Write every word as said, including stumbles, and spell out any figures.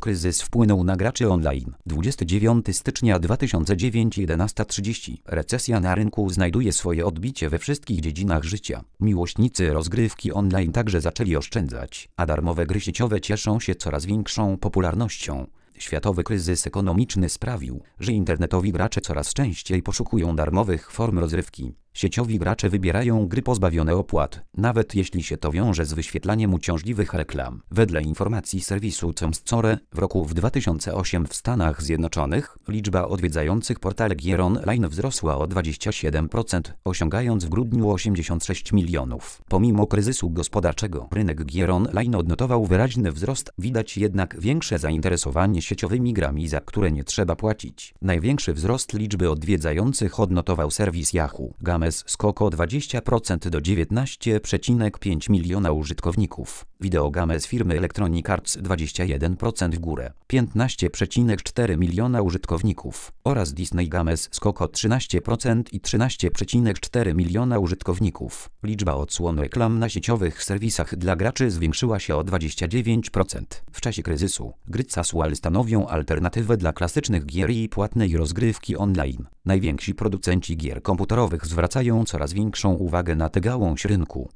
Kryzys wpłynął na graczy online. dwudziestego dziewiątego stycznia dwa tysiące dziewiątego jedenasta trzydzieści. Recesja na rynku znajduje swoje odbicie we wszystkich dziedzinach życia. Miłośnicy rozgrywki online także zaczęli oszczędzać, a darmowe gry sieciowe cieszą się coraz większą popularnością. Światowy kryzys ekonomiczny sprawił, że internetowi gracze coraz częściej poszukują darmowych form rozrywki. Sieciowi gracze wybierają gry pozbawione opłat, nawet jeśli się to wiąże z wyświetlaniem uciążliwych reklam. Wedle informacji serwisu ComScore, w roku w dwa tysiące ósmym w Stanach Zjednoczonych liczba odwiedzających portale gier online wzrosła o dwadzieścia siedem procent, osiągając w grudniu osiemdziesiąt sześć milionów. Pomimo kryzysu gospodarczego, rynek gier online odnotował wyraźny wzrost, widać jednak większe zainteresowanie sieciowymi grami, za które nie trzeba płacić. Największy wzrost liczby odwiedzających odnotował serwis Yahoo. Games skok o dwadzieścia procent do dziewiętnaście przecinek pięć miliona użytkowników. Video Games firmy Electronic Arts dwadzieścia jeden procent w górę, piętnaście przecinek cztery miliona użytkowników. Oraz Disney Games skok o trzynaście procent i trzynaście przecinek cztery miliona użytkowników. Liczba odsłon reklam na sieciowych serwisach dla graczy zwiększyła się o dwadzieścia dziewięć procent. W czasie kryzysu gry casual stanowią alternatywę dla klasycznych gier i płatnej rozgrywki online. Najwięksi producenci gier komputerowych zwracają coraz większą uwagę na tę gałąź rynku.